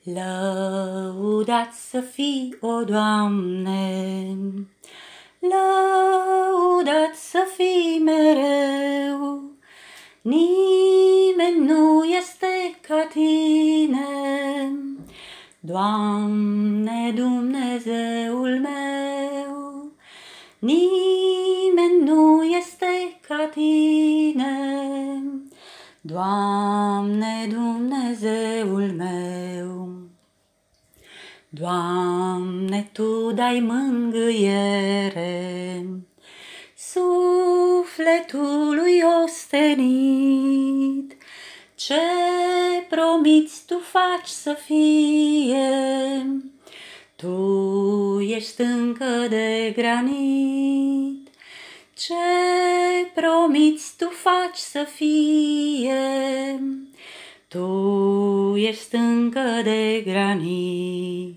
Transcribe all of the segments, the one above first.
Lăudat să fii, o Doamne, lăudat să fii mereu, nimeni nu este ca Tine, Doamne, Dumnezeul meu, nimeni nu este ca Tine, Doamne, Dumnezeul meu. Doamne, Tu dai mângâiere sufletului ostenit, ce promiți Tu faci să fie, Tu ești stâncă de granit, ce promiți Tu faci să fie, Tu ești stâncă de granit.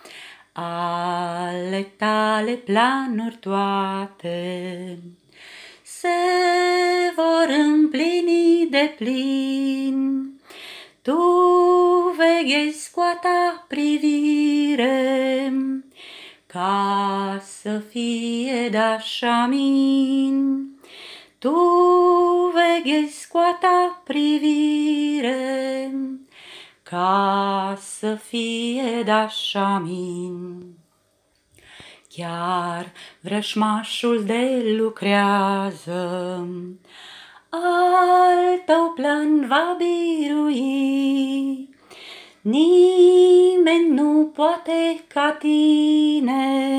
Ale Tale planuri toate se vor împlini deplin. Tu veghezi cu a Ta privire ca să fie dașamin. Tu veghezi cu a Ta privire ca să fie dașamin. Chiar vrășmașul de lucrează, al Tău plan va birui. Nimeni nu poate ca Tine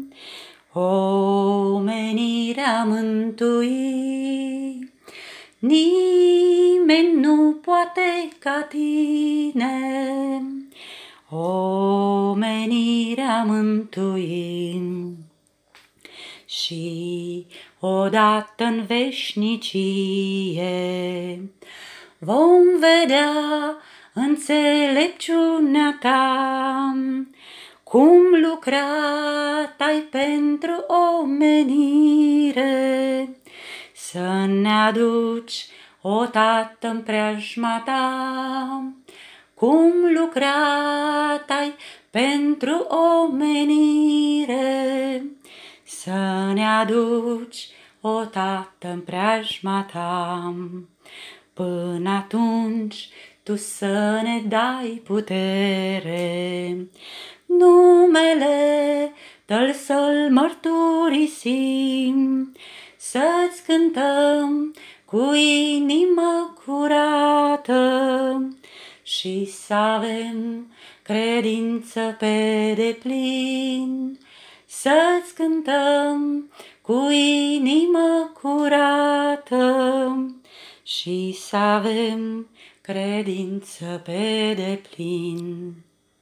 omenirea mântui. Nimeni nu poate ca Tine omenirea mântui. Și odată în veșnicie vom vedea înțelepciunea Ta, cum lucrat-ai pentru omenire, să ne aduci, o Tată, în preajma Ta, cum lucrat-ai pentru omenire, să ne aduci, o Tată, în preajma Ta. Până atunci Tu să ne dai putere, numele Tău să-L mărturisim, să-Ți cântăm cu inimă curată și să avem credință pe deplin. Să-Ți cântăm cu inimă curată și să avem credință pe deplin.